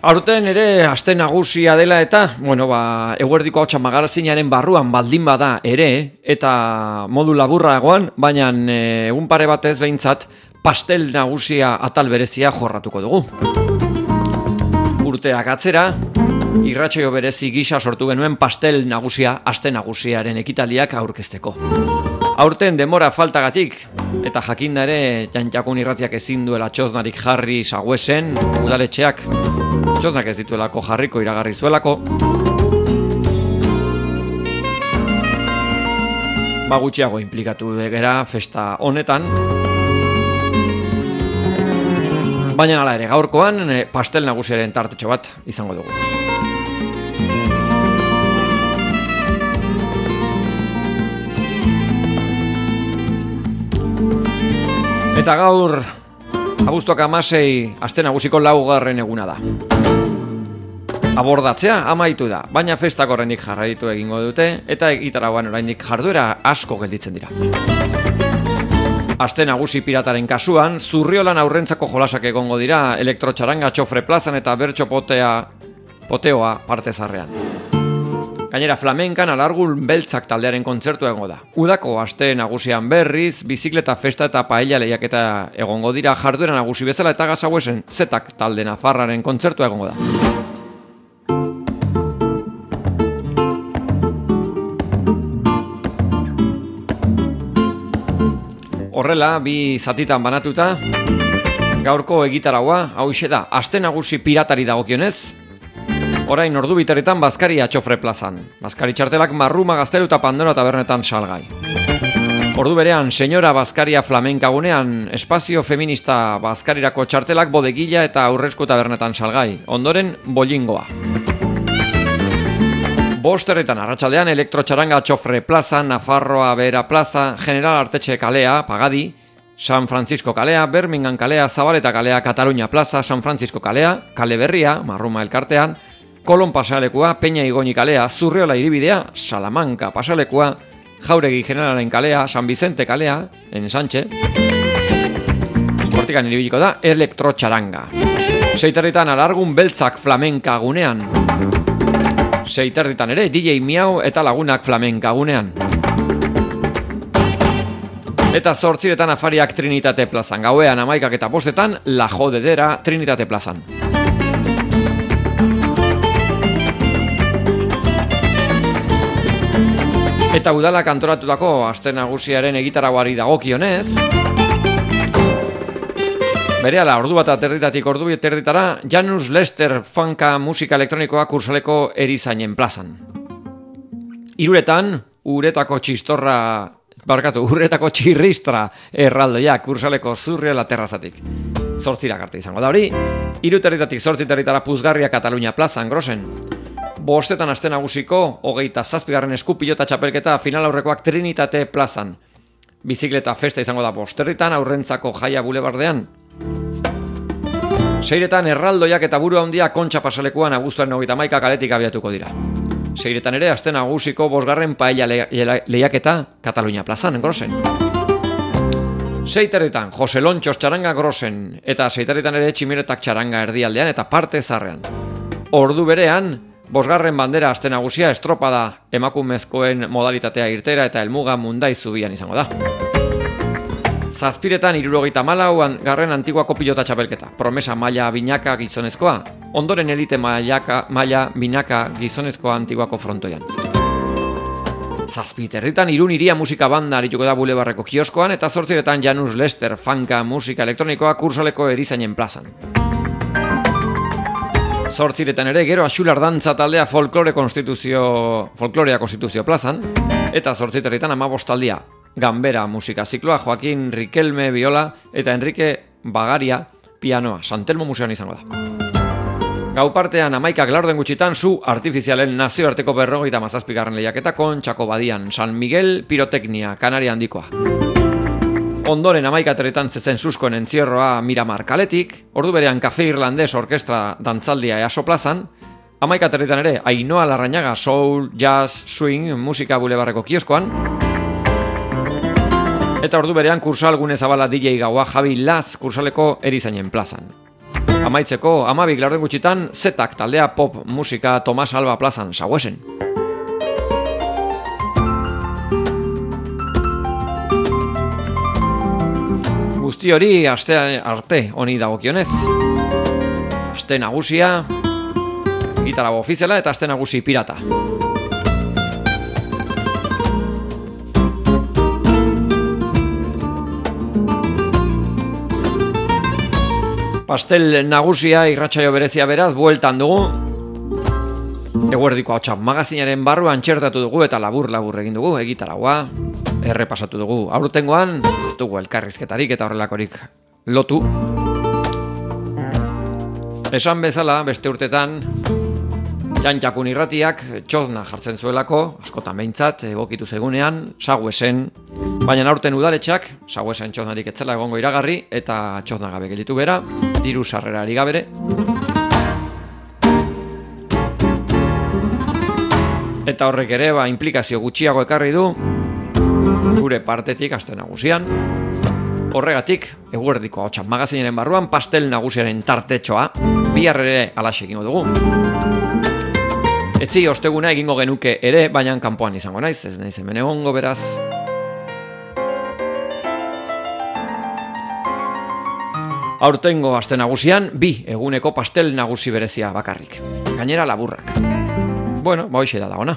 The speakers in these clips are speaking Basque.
Aurten ere aste nagusia dela eta, eguerdiko hautsa magazinaren barruan baldin bada ere, eta modu laburragoan, baina egun pare batez behintzat pastel nagusia atal berezia jorratuko dugu. Urteak atzera, irratsaio berezi gisa sortu genuen pastel nagusia aste nagusiaren ekitaldiak aurkezteko. Aurten denbora faltagatik, eta jakinda ere Jantjakun irratiak ezin duela txoznarik jarri Saguesen, udaletxeak, txoznak ez dituelako jarriko iragarri zuelako. Gutxiago implikatu begera festa honetan. Baina hala ere, gaurkoan pastel nagusiaren tartetxo bat izango dugu. Eta gaur, abuztuak 16, aste nagusiko 4. eguna da. Abordatzea amaitu da, baina festak oraindik jarraitu egingo dute, eta egitarauan oraindik jarduera asko gelditzen dira. Aste nagusi pirataren kasuan, Zurriolan aurrentzako jolasak egongo dira, elektrotxaranga txofre plazan eta bertso poteoa parte zarrean. Gainera flamenkan alargul beltzak taldearen kontzertua egongo da. Udako aste nagusian berriz, bizikleta festa eta paella lehiaketa egongo dira jarduera nagusi bezala eta Gasaguesen zetak talde nafarraren kontzertua egongo da. Horrela, bi zatitan banatuta, gaurko egitaraua, hauxe da, aste nagusi piratari dagokionez, orain ordu biteretan Bazkari Atxofre plazan. Bazkari txartelak Marruma, Gaztelu eta Pandora tabernetan salgai. Ordu berean, Senyora Bazkaria flamenkagunean, espazio feminista Bazkarirako txartelak Bodegila eta Aurrezko tabernetan salgai. Ondoren, Bollingoa. 5:00 arratsaldean elektrotxaranga Atxofre plaza, Nafarroa Behera plaza, General Artetxe kalea, Pagadi, San Francisco kalea, Birmingham kalea, Zabaleta kalea, Katalunia plaza, San Francisco kalea, Kale Berria, Marruma elkartean, Kolon pasalekua, Peña Igoni kalea, Zurriola hiribidea, Salamanca pasalekua, Jauregi Generalen kalea, San Vicente kalea, Ensanche. Hortikan hiribiliko da, elektrotxaranga. 6:00 alargun beltzak flamenka gunean. 6:00 ere, DJ Miau eta lagunak flamenka gunean. Eta 8:00 afariak Trinitate plazan. Gauean 11:00 eta 5:00 La Jodedera Trinitate plazan. Eta udalak antolatutako aste nagusiaren egitarauari dagokionez, berehala ordu 1:30 ordu 2:30 Janus Lester funka musika elektronikoa kursaleko erizainen plazan. 3:00 Urretako txirristra erraldoia kursaleko Zurriola terrazatik. 8:00 arte izango da hori. 3:00 8:30 Puzgarria Katalunia plazan Grosen. 5:00 aste nagusiko 27. eskupilota txapelketa final aurrekoak Trinitate plazan. Bizikleta festa izango da 5:00 Aurrentzako Jaia bulebardean. 6:00 erraldoiak eta buru handia Kontxa pasalekuan abuztuaren 31 kaletik abiatuko dira. 6:00 ere aste nagusiko 5. paella lehiaketa Katalunia plazan Grosen. 6:00 Jose Lontxos txaranga Grosen eta 6:00 ere Tximiretak txaranga erdialdean eta parte zarrean. Ordu berean 5. bandera aste nagusia estropada emakumezkoen modalitatea irtera eta helmuga Mundai zubian izango da. 7:00 64. Antiguako pilota txapelketa. Promesa maila binaka gizonezkoa. Ondoren elite maila binaka gizonezkoa Antiguako frontoian. 7:00 Irun iria musika banda arituko da bulebarreko kioskoan eta 8:00 Janus Lester funka musika elektronikoa kursaleko erizainen plazan. 8:00 ere gero Axular dantza taldea folklorea konstituzio plazan eta 8:00 15 taldia Ganbera musika zikloa Joaquin Riquelme viola eta Enrique Bagaria pianoa Santelmo museoan izango da. Gau partean 11:00 laurden gutxitan zu artifizialen nazioarteko 57. lehiaketa Kontxako badian San Miguel piroteknia Kanaria handikoa. Ondoren 11:00 zezen suskoen entzierroa Miramar kaletik, ordu berean Kafe Irlandes orkestra dantzaldia Easo plazan, 11:00 ere Ainhoa Larrañaga soul, jazz, swing musika bulebarreko kioskoan, eta ordu berean kursal gune zabala DJ gaua Javi Laz kursaleko erizainen plazan. amaitzeko 12 laurden gutxitan Zetak taldea pop musika Tomas Alba plazan Saguesen. Guzti hori aste arte honi dagokionez. Aste nagusia, gitarra ofiziala eta aste nagusi pirata. Pastel nagusia irratsaio berezia beraz bueltan dugu. Eguerdiko Ahotsa magazinaren barruan txertatu dugu eta labur egin dugu egitaragua. Errepasatu dugu. Aurtengoan ez dugu elkarrizketarik eta horrelakorik lotu. Esan bezala beste urtetan Jantjakun irratiak txozna jartzen zuelako, askotan behintzat, egokitu zegunean, Saguesen, baina aurten udaletxeak, Saguesen txoznarik etzela egongo iragarri, eta txozna gabe gelditu bera, diru sarrerari gabere. Eta horrek ere, implikazio gutxiago ekarri du, gure partetik aste nagusian. Horregatik, Eguerdiko Ahotsa magazinaren barruan pastel nagusiaren tartetxoa, bihar ere alaxe egingo dugu. Etzi osteguna egingo genuke ere, baina kanpoan izango naiz, ez naiz hemen egongo beraz. Aurtengo aste nagusian, 2 eguneko pastel nagusi berezia bakarrik. Gainera laburrak. Bueno, hoxe da ona.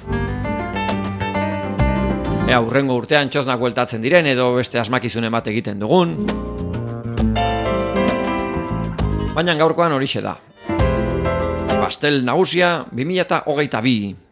Hurrengo urtean txoznak bueltatzen diren edo beste asmakizunen bat egiten dugun. Baina gaurkoan horixe da. Pastel nagusia 2022.